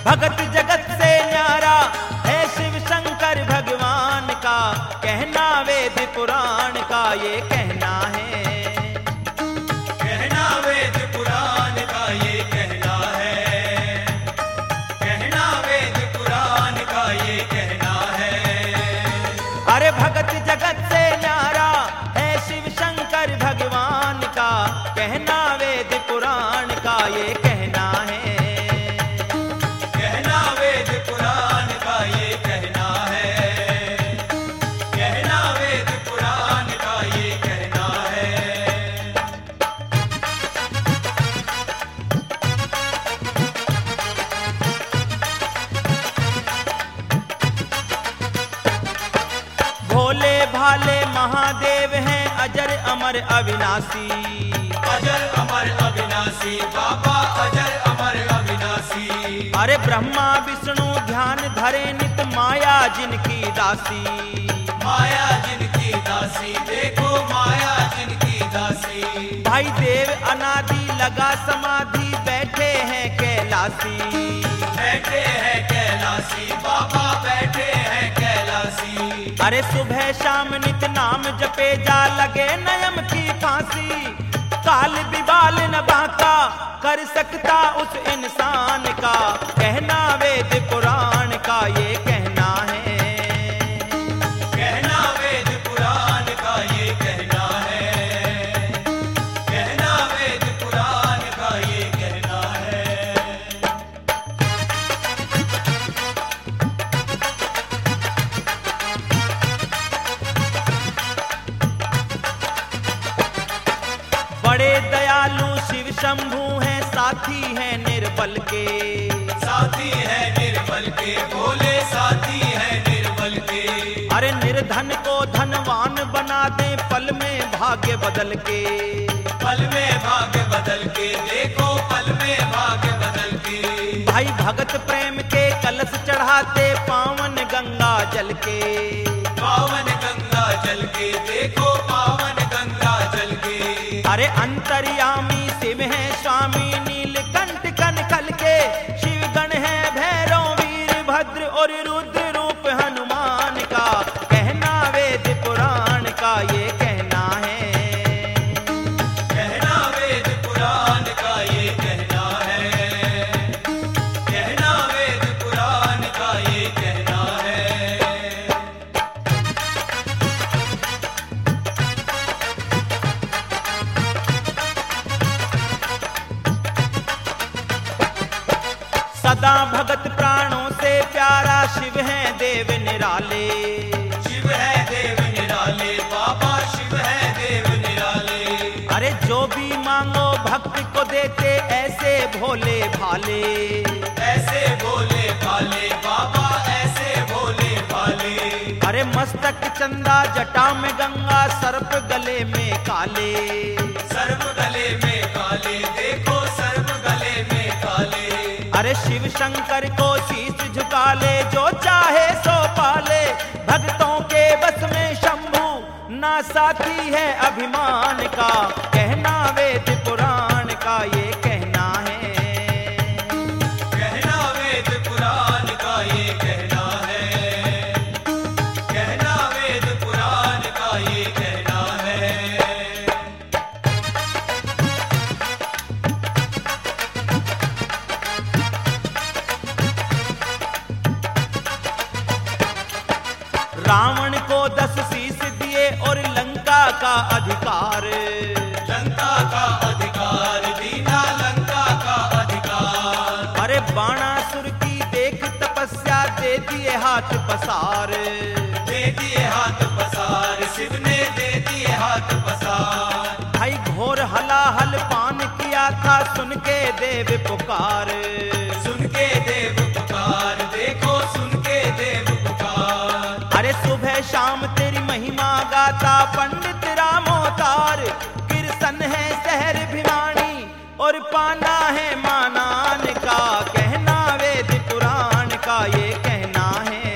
भगत जगत से न्यारा है शिव शंकर भगवान का, कहना वेद पुराण का ये कहना है। कहना वेद पुराण का ये कहना है, कहना वेद पुराण का ये कहना है। अरे भगत जगत से न्यारा है शिव शंकर भगवान का, कहना वेद पुराण का ये कहना है। कहना वेद पुराण का ये कहना है, कहना वेद पुराण का ये कहना है। भोले भाले महादेव हैं अजर अमर अविनाशी, अजर अमर अविनाशी बाबा अजर अमर अविनाशी। अरे ब्रह्मा विष्णु ध्यान धरे नित माया जिनकी दासी, माया जिनकी दासी देखो माया जिनकी दासी। भाई देव अनादि लगा समाधि बैठे हैं कैलासी, बैठे हैं कैलासी बाबा बैठे हैं कैलासी। अरे सुबह शाम नित नाम जपे जा लगे नयम की फांसी, काल बिबाल न बाका कर सकता उस इंसान का, कहना वेद पुराण का ये कहना है। कहना वेद पुराण का ये कहना है, कहना वेद पुराण का ये कहना है। बड़े दयालु शिव शंभू हैं साथी हैं निर्बल के, साथी है निर्बल के भोले साथी है निर्बल के। अरे निर्धन को धनवान बना दे पल में भाग्य बदल के, पल में भाग्य बदल के देखो पल में भाग्य बदल के। भाई भगत प्रेम के कलश चढ़ाते पावन गंगा जल के, पावन गंगा जल के देखो पावन गंगा जल के। अरे अंतर्यामी शिव है स्वामी नीलकंठ कनखल के, शिव गण है भैरव वीर भद्र और रुद्र रूप हनुमान का, कहना वेद पुराण का ये कहना है। कहना वेद पुराण का ये कहना है, कहना वेद पुराण का ये कहना है। सदा भगत प्राणों से प्यारा शिव है देव निराले, शिव है देव निराले बाबा शिव है देव निराले। अरे जो भी मांगो भक्त को देते ऐसे भोले भाले, ऐसे भोले भाले बाबा ऐसे भोले भाले। अरे मस्तक चंदा जटा में गंगा सर्प गले में काले, सर्प गले में काले देखो सर्प गले में काले। अरे शिव शंकर को शीश झुका ले जो चाहे सो पाले, भक्तों के बस में शंभू ना साथी है अभिमान का, कहना वेद पुराण का ये कहना है। कहना वेद पुराण का ये कहना है, कहना वेद पुराण का ये कहना है। रावण को 10 शीश दिए और लंका का अधिकार, लंका का अधिकार दीना लंका का अधिकार। अरे बाणासुर की देख तपस्या दे दिए हाथ पसार, दे दिए हाथ पसार शिव ने दे दिए हाथ पसार। भाई घोर हलाहल पान किया था सुन के देव पुकार, सुन के देव पुकार देखो सुन के देव पुकार। अरे सुबह शाम तेरी महिमा गाता पंडित रामोतार, गिरसन है शहर भिवानी और पाना है मानान का, कहना वेद पुराण का ये कहना है।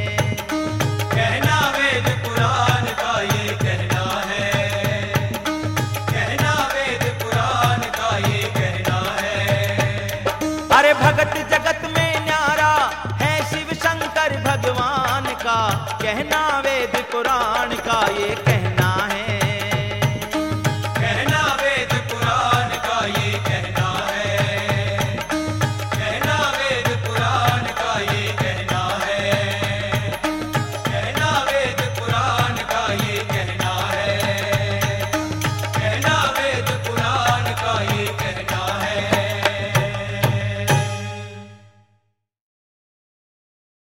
कहना वेद पुराण का ये कहना है, कहना वेद पुराण का ये कहना है। अरे भगत जगत में न्यारा कहना वेद पुराण का, ये कहना